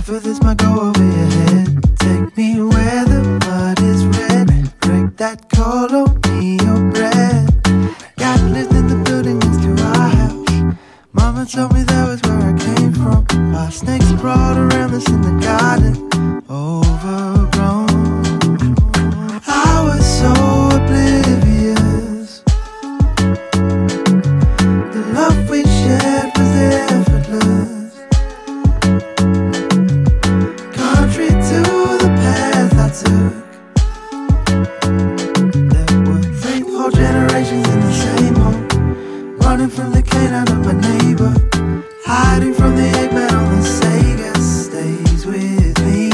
For this might go over your head. Take me where the mud is red. Break that cold, on me your bread. God lived in the building next to our house. Mama told me that was where I came from. While snakes crawled around us in the garden, overgrown. I was so oblivious. The love we shared was effortless. Contrary to the path I took, there were 3 whole generations in the same home, running from the canine of my neighbor, hiding from the Eggman on the Sega stays with me.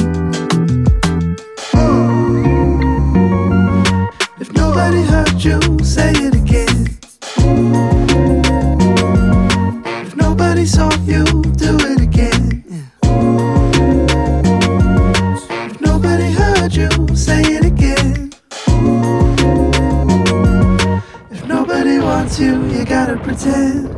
If nobody hurt you, say it again. If nobody saw you, do it again. If nobody heard you, say it again. If nobody wants you, you gotta pretend.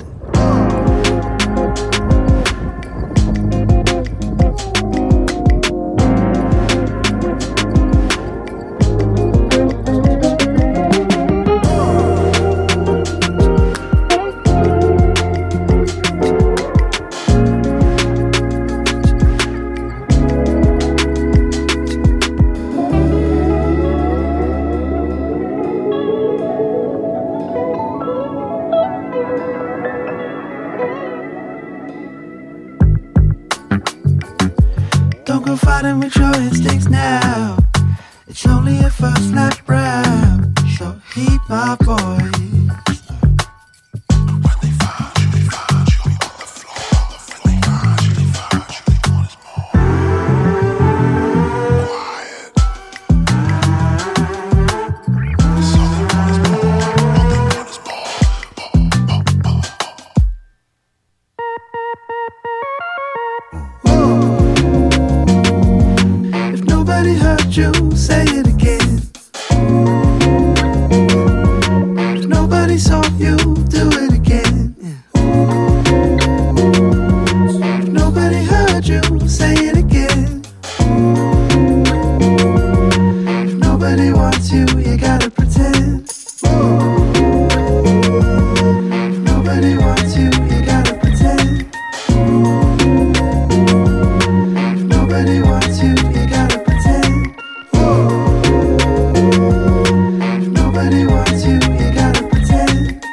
Don't go fighting with your instincts now. It's only a first lap round. So heed my voice. You say it again. If nobody saw you, do it again. If nobody heard you, say it again. If nobody wants you, you gotta pretend. If nobody wants you, you gotta pretend. If nobody wants you, you gotta pretend. Nobody wants you, you gotta pretend.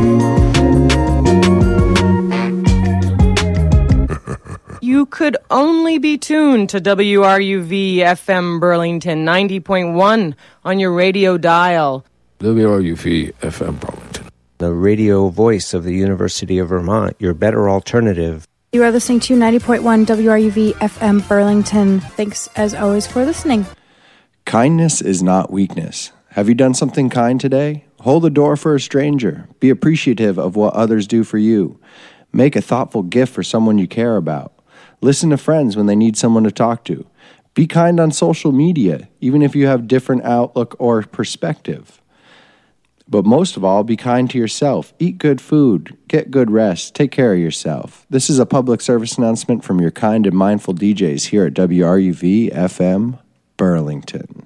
You could only be tuned to WRUV FM Burlington 90.1 on your radio dial. WRUV FM Burlington, the radio voice of the University of Vermont, your better alternative. You are listening to 90.1 WRUV FM Burlington. Thanks as always for listening. Kindness is not weakness. Have you done something kind today? Hold the door for a stranger. Be appreciative of what others do for you. Make a thoughtful gift for someone you care about. Listen to friends when they need someone to talk to. Be kind on social media, even if you have different outlook or perspective. But most of all, be kind to yourself. Eat good food. Get good rest. Take care of yourself. This is a public service announcement from your kind and mindful DJs here at WRUV FM Burlington.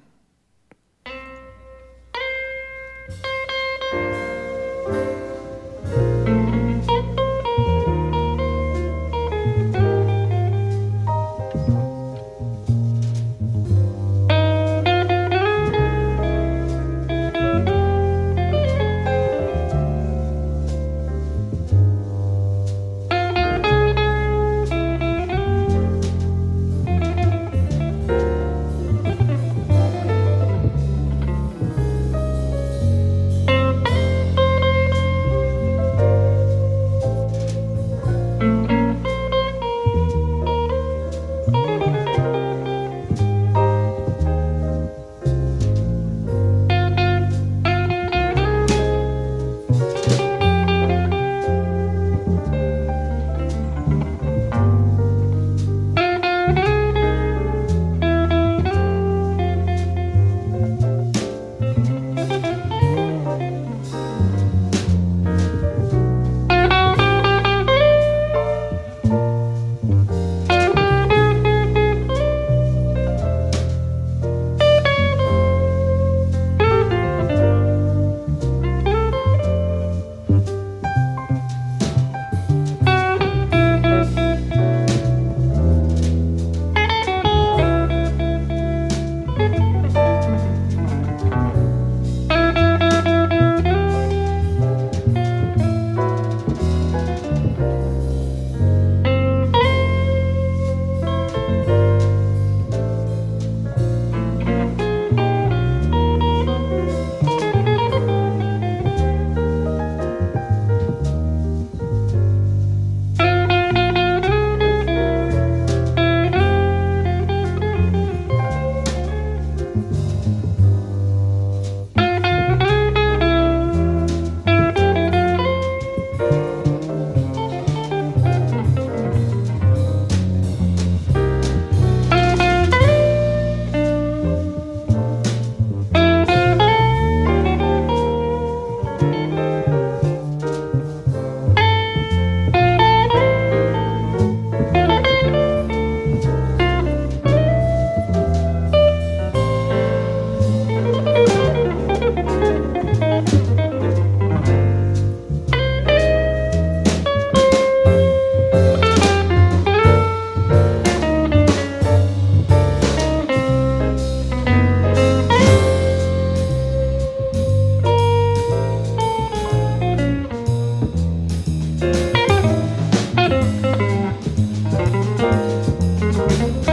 Thank you.